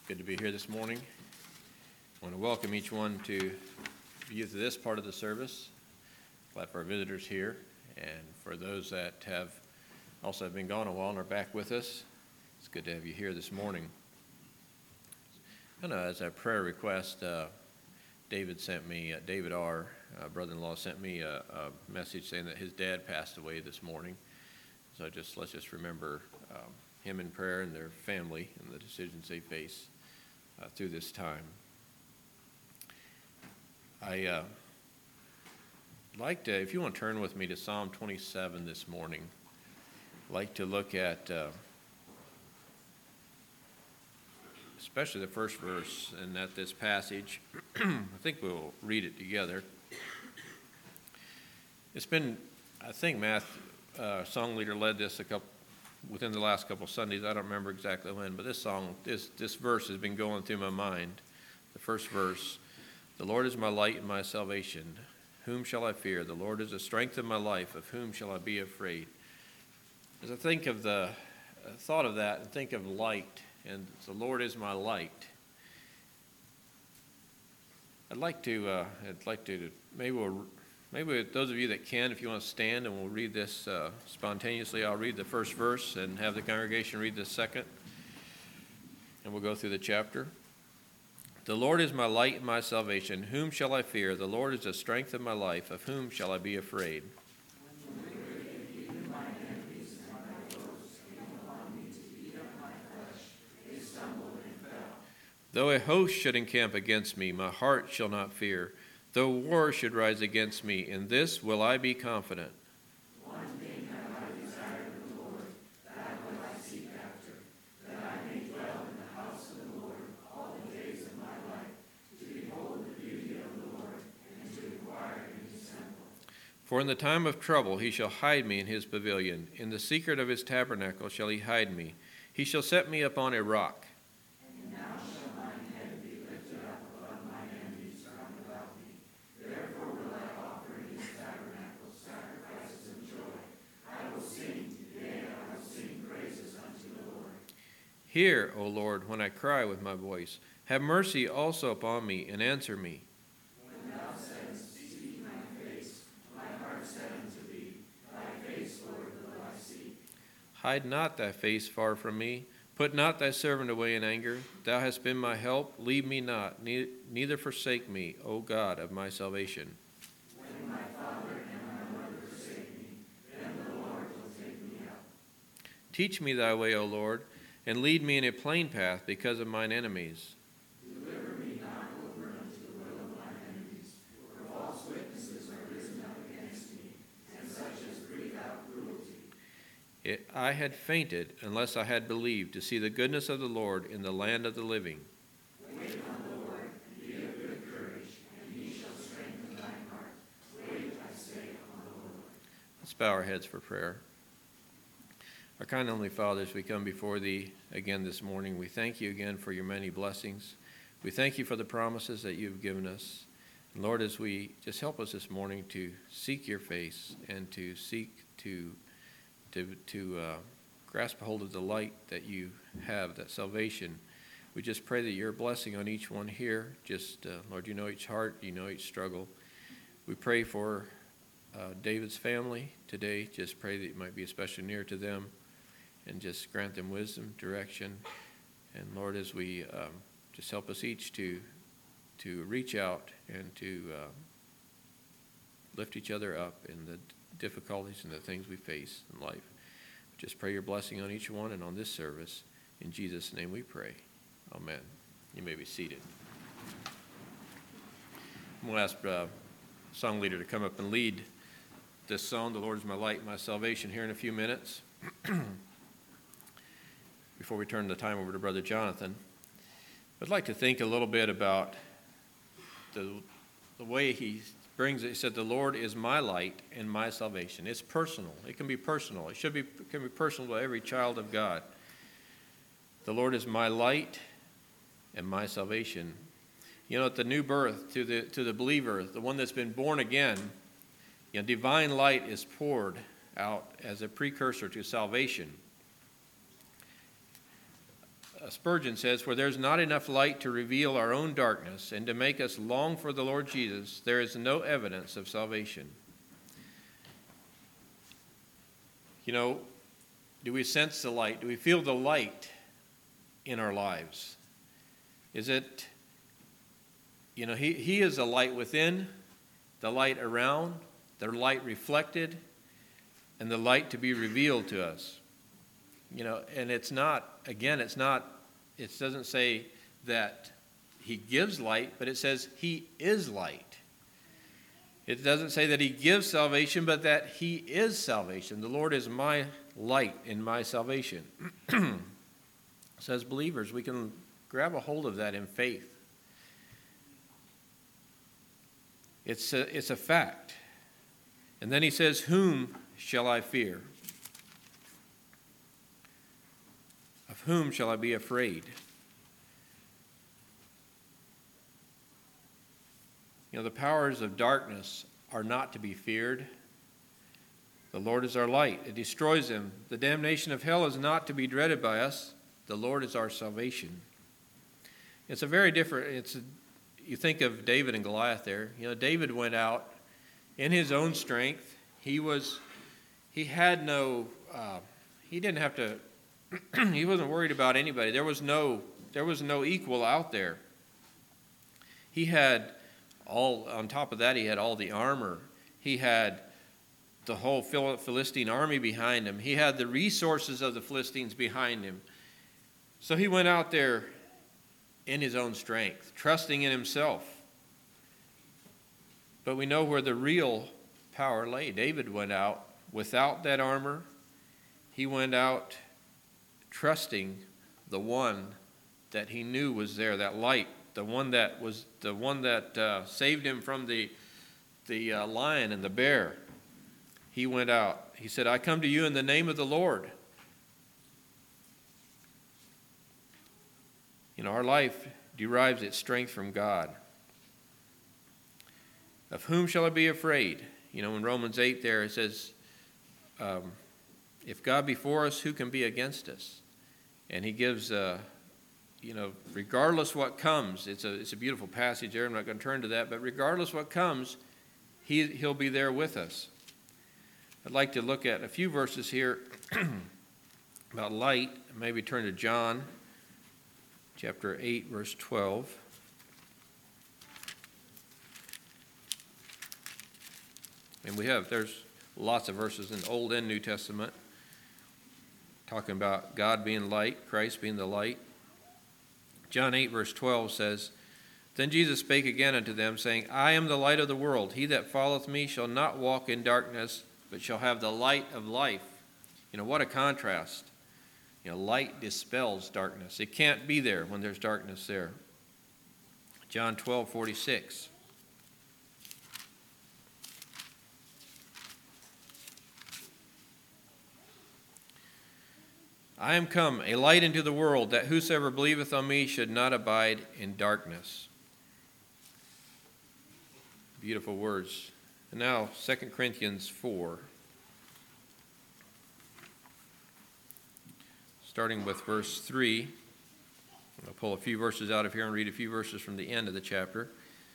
Good to be here this morning. I want to welcome each one to view this part of the service. Glad for our visitors here, and for those that have also been gone a while and are back with us. It's good to have you here this morning. As a prayer request, David R., brother-in-law, sent me a message saying that his dad passed away this morning. So let's just remember him in prayer and their family and the decisions they face through this time. I like to, if you want to turn with me to Psalm 27 this morning, I'd like to look at especially the first verse and at this passage. I think we'll read it together. It's been, I think song leader led this within the last couple of Sundays. I don't remember exactly when, but this verse has been going through my mind. The first verse, "The Lord is my light and my salvation. Whom shall I fear? The Lord is the strength of my life. Of whom shall I be afraid?" As I think of thought of that and think of light, and the Lord is my light, I'd like to maybe those of you that can, if you want to stand, and we'll read this spontaneously. I'll read the first verse and have the congregation read the second, and we'll go through the chapter. "The Lord is my light and my salvation. Whom shall I fear? The Lord is the strength of my life. Of whom shall I be afraid?" "Though a host should encamp against me, my heart shall not fear. Though war should rise against me, in this will I be confident. One thing have I desired of the Lord, that will I seek after, that I may dwell in the house of the Lord all the days of my life, to behold the beauty of the Lord, and to inquire in his temple. For in the time of trouble he shall hide me in his pavilion. In the secret of his tabernacle shall he hide me. He shall set me upon a rock. Hear, O Lord, when I cry with my voice. Have mercy also upon me, and answer me. When thou saidst, seek my face, my heart said unto thee, thy face, Lord, will I seek. Hide not thy face far from me. Put not thy servant away in anger. Thou hast been my help. Leave me not, neither forsake me, O God of my salvation. When my father and my mother forsake me, then the Lord will take me up. Teach me thy way, O Lord, and lead me in a plain path because of mine enemies. Deliver me not over unto the will of mine enemies, for false witnesses are risen up against me, and such as breathe out cruelty. I had fainted unless I had believed to see the goodness of the Lord in the land of the living. Wait on the Lord, and be of good courage, and he shall strengthen thine heart. Wait, I say, on the Lord. Let's bow our heads for prayer. Our kind Heavenly Father, as we come before Thee again this morning, we thank You again for Your many blessings. We thank You for the promises that You've given us. And Lord, as we just help us this morning to seek Your face and to seek to grasp a hold of the light that You have, that salvation, we just pray that Your blessing on each one here. Lord, You know each heart, You know each struggle. We pray for David's family today. Just pray that You might be especially near to them, and just grant them wisdom, direction. And Lord, as we just help us each to reach out and to lift each other up in the difficulties and the things we face in life. Just pray Your blessing on each one and on this service. In Jesus' name we pray. Amen. You may be seated. I'm going to ask song leader to come up and lead this song, "The Lord is my light and my salvation," here in a few minutes. Before we turn the time over to Brother Jonathan, I'd like to think a little bit about the way he brings it. He said, "The Lord is my light and my salvation." It's personal. It can be personal. It can be personal to every child of God. The Lord is my light and my salvation. You know, at the new birth, to the believer, the one that's been born again, divine light is poured out as a precursor to salvation. Spurgeon says, where there's not enough light to reveal our own darkness and to make us long for the Lord Jesus, there is no evidence of salvation. You know, do we sense the light? Do we feel the light in our lives? Is it, you know, he is the light within, the light around, the light reflected, and the light to be revealed to us. You know, and it's not, again, it doesn't say that he gives light, but it says he is light. It doesn't say that he gives salvation, but that he is salvation. The Lord is my light in my salvation. So as believers, we can grab a hold of that in faith. It's a fact. And then he says, whom shall I fear? Of whom shall I be afraid? You know, the powers of darkness are not to be feared. The Lord is our light. It destroys them. The damnation of hell is not to be dreaded by us. The Lord is our salvation. It's a very different, you think of David and Goliath there. You know, David went out in his own strength. He didn't have to, he wasn't worried about anybody. There was no equal out there. He had on top of that, he had all the armor. He had the whole Philistine army behind him. He had the resources of the Philistines behind him. So he went out there in his own strength, trusting in himself. But we know where the real power lay. David went out without that armor. He went out trusting the one that he knew was there, that light, the one that saved him from the lion and the bear. He went out. He said, I come to you in the name of the Lord. You know, our life derives its strength from God. Of whom shall I be afraid? You know, in Romans 8 there it says, if God be for us, who can be against us? And he gives, regardless what comes, it's a beautiful passage there. I'm not going to turn to that, but regardless what comes, he'll be there with us. I'd like to look at a few verses here about light. Maybe turn to John chapter 8, verse 12. And there's lots of verses in Old and New Testament talking about God being light, Christ being the light. John 8, verse 12 says, Then Jesus spake again unto them, saying, I am the light of the world. He that followeth me shall not walk in darkness, but shall have the light of life. You know, what a contrast. You know, light dispels darkness. It can't be there when there's darkness there. John 12:46. I am come, a light into the world, that whosoever believeth on me should not abide in darkness. Beautiful words. And now, 2 Corinthians 4. Starting with verse 3. I'll pull a few verses out of here and read a few verses from the end of the chapter.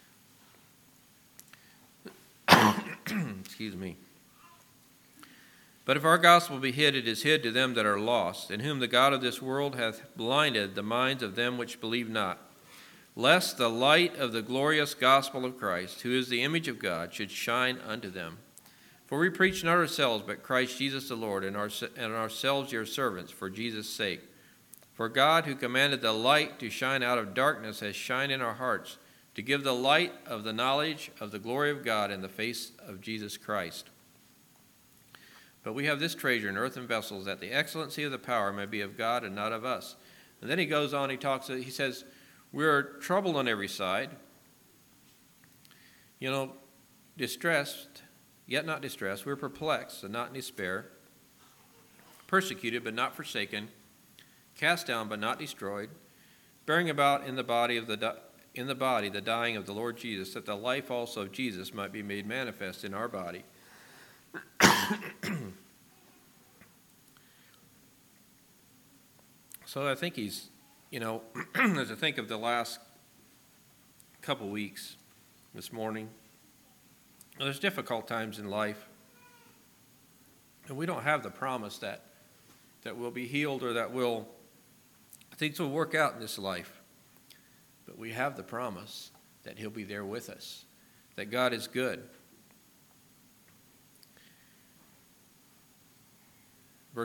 Excuse me. But if our gospel be hid, it is hid to them that are lost, in whom the God of this world hath blinded the minds of them which believe not, lest the light of the glorious gospel of Christ, who is the image of God, should shine unto them. For we preach not ourselves, but Christ Jesus the Lord, and ourselves your servants, for Jesus' sake. For God, who commanded the light to shine out of darkness, has shined in our hearts, to give the light of the knowledge of the glory of God in the face of Jesus Christ. But we have this treasure in earthen vessels, that the excellency of the power may be of God and not of us. And then he goes on, he says, we're troubled on every side. You know, distressed, yet not distressed. We're perplexed and not in despair. Persecuted, but not forsaken. Cast down, but not destroyed. Bearing about in the body the dying of the Lord Jesus, that the life also of Jesus might be made manifest in our body. So I think he's You know, as I think of the last couple weeks this morning, there's difficult times in life, and we don't have the promise that we'll be healed or that things will work out in this life. But we have the promise that he'll be there with us, that God is good. I'm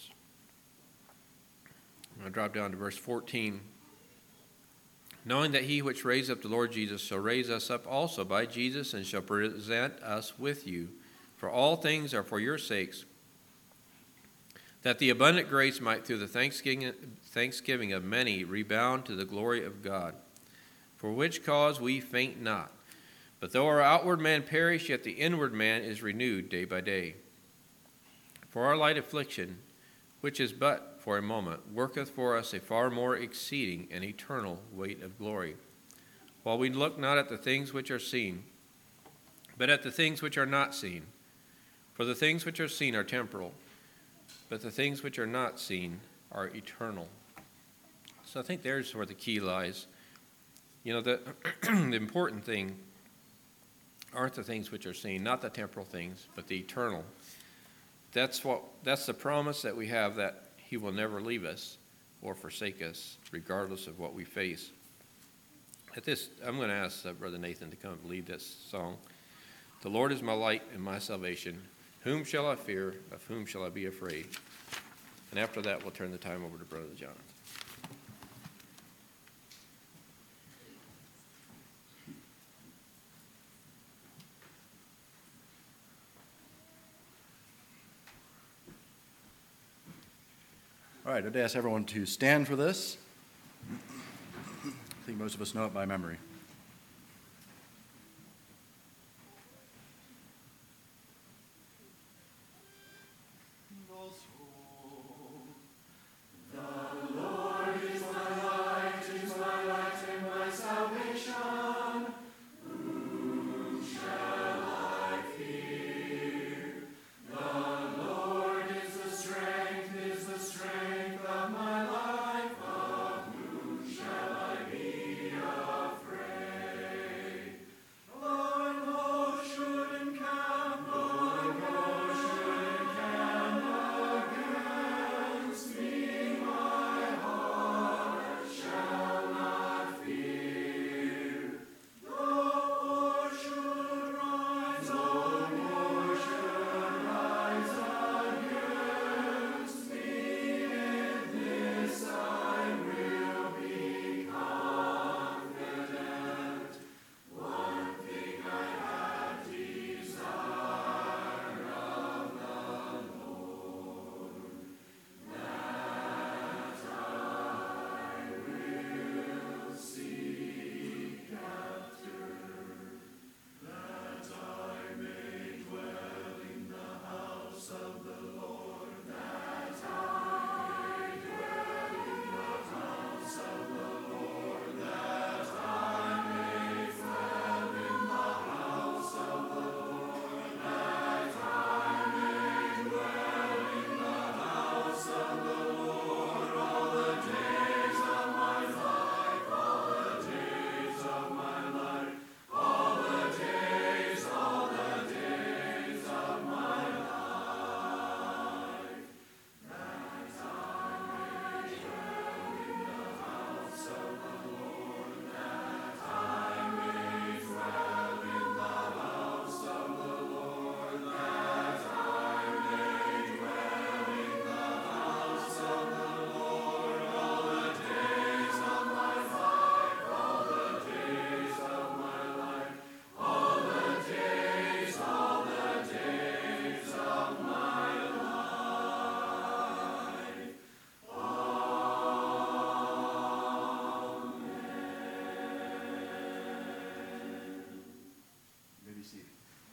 going to drop down to verse 14. Knowing that he which raised up the Lord Jesus shall raise us up also by Jesus, and shall present us with you. For all things are for your sakes, that the abundant grace might through the thanksgiving of many rebound to the glory of God. For which cause we faint not. But though our outward man perish, yet the inward man is renewed day by day. For our light affliction, which is but for a moment, worketh for us a far more exceeding and eternal weight of glory. While we look not at the things which are seen, but at the things which are not seen. For the things which are seen are temporal, but the things which are not seen are eternal. So I think there's where the key lies. You know, the important thing aren't the things which are seen, not the temporal things, but the eternal. That's the promise that we have, that he will never leave us or forsake us, regardless of what we face. At this, I'm going to ask Brother Nathan to come and lead this song. The Lord is my light and my salvation. Whom shall I fear? Of whom shall I be afraid? And after that, we'll turn the time over to Brother John. All right, I'd ask everyone to stand for this. I think most of us know it by memory.